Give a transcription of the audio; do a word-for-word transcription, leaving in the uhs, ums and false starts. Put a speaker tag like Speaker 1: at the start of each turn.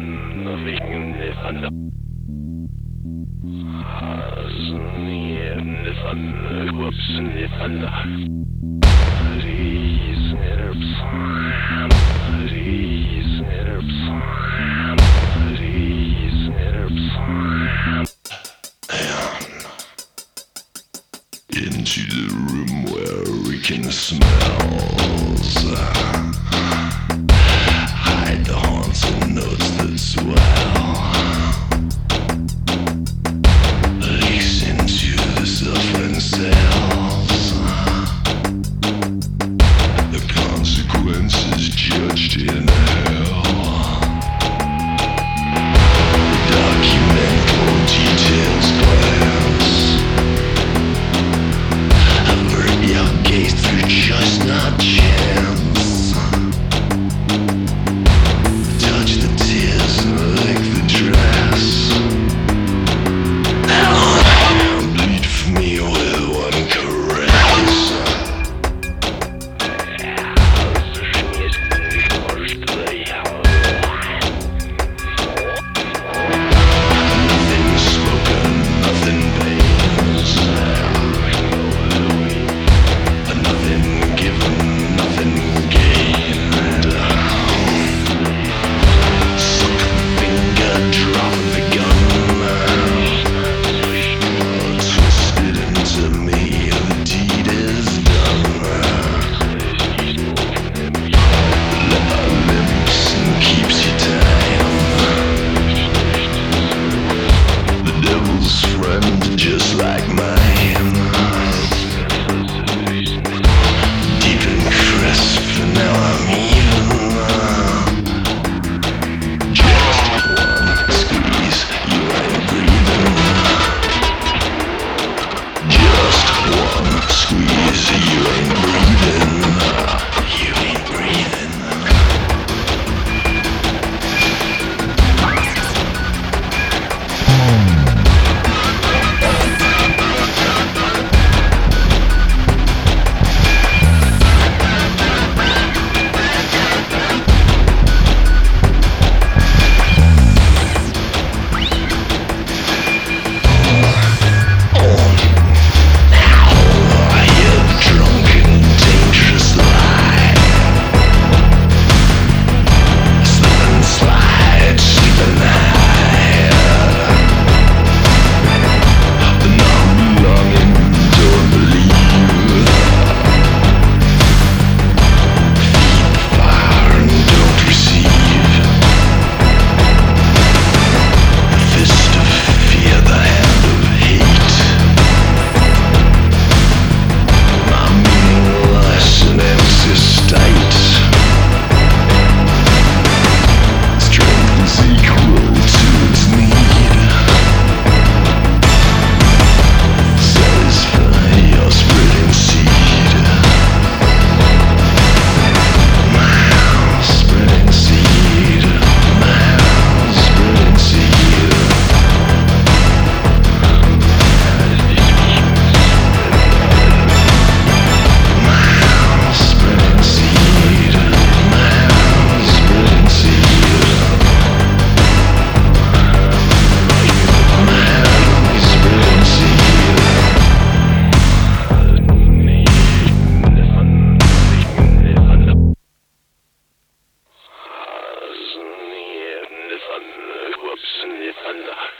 Speaker 1: Into the room where we can smells. Hide the haunts and notes that swell. Leaks into the suffering cells. The consequences judged in hell. Documental details glance. Gaze through just not chance. Touch the tears and lick the dress. Bleed for me with one caress. Nothing spoken, nothing pains. Nothing given, nothing gained. Suck the finger, drop the gun. Twist it into me, the deed is done. Let lips and keeps you down. The devil's friend, just like mine. Now I'm even. Just one squeeze, you ain't breathing. Just one squeeze, you ain't breathing. You ain't breathing.
Speaker 2: Whoops, and